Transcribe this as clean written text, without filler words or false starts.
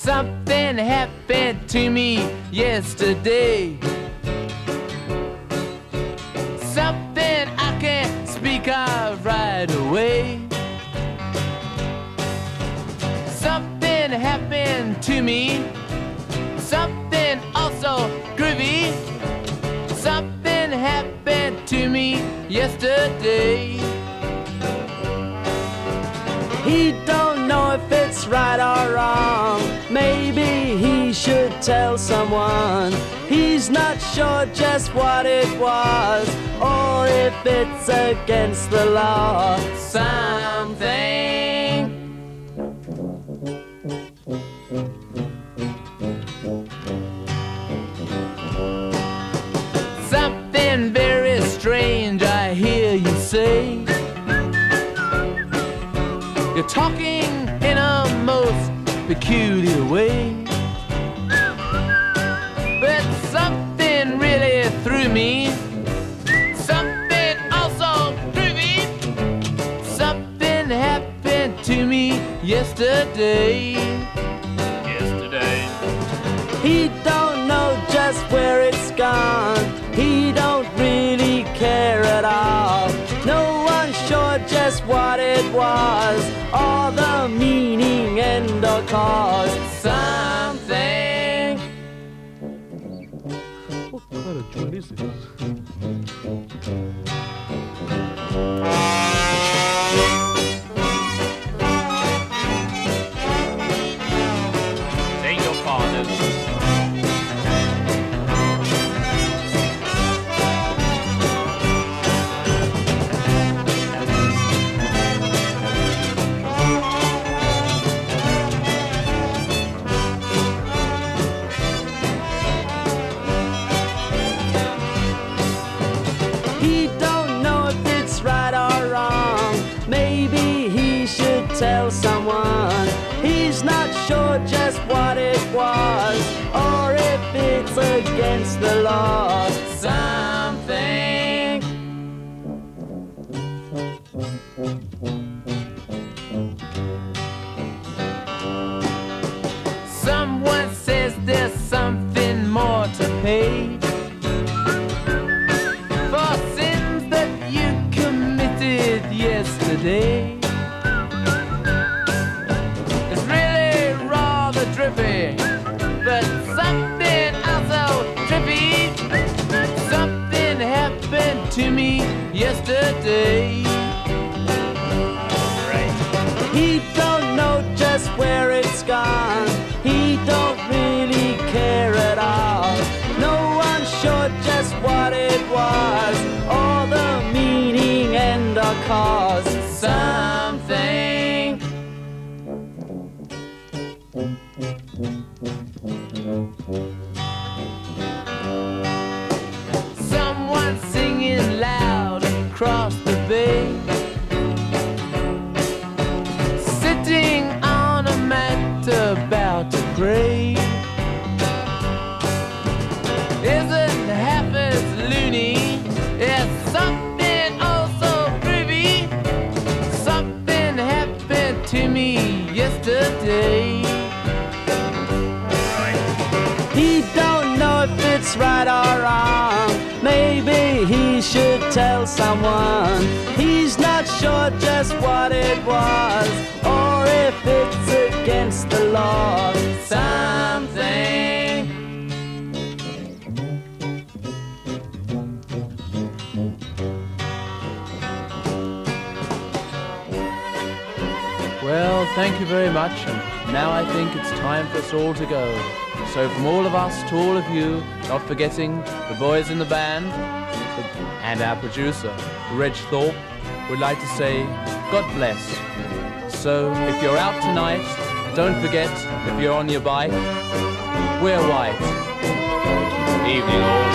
Something happened to me yesterday. Something I can't speak of right away. Something happened to me. Something also groovy. Something happened to me yesterday. He don't know if it's right or wrong. Maybe he should tell someone. He's not sure just what it was, or if it's against the law. Something. Something very strange I hear you say. You're talking in a most peculiar way. But something really threw me. Something also threw me. Something happened to me yesterday. He don't know just where it's gone. He don't really care at all. No one's sure just what it was, or the meaning and or cause. Something. What kind of tune is this? Take your fathers. He don't know if it's right or wrong. Maybe he should tell someone. He's not sure just what it was, or if it's against the law. Something. Someone says there's something more to pay for sins that you committed yesterday. It's really rather drippy, but something also trippy. Something happened to me yesterday. He don't know just where it's gone. He don't really care at all. No one's sure just what it was, or the meaning and or cause. Something. Someone singing loud across the bay, sitting on a mat about to pray. Isn't half as loony as something also groovy. Something happened to me yesterday. He don't know if it's right or wrong. Maybe he should tell someone. He's not sure just what it was, or if it's against the law. Something. Well, thank you very much, and now I think it's time for us all to go. So from all of us to all of you, not forgetting the boys in the band and our producer, Reg Thorpe, would like to say God bless. So if you're out tonight, don't forget, if you're on your bike, wear white. Evening all.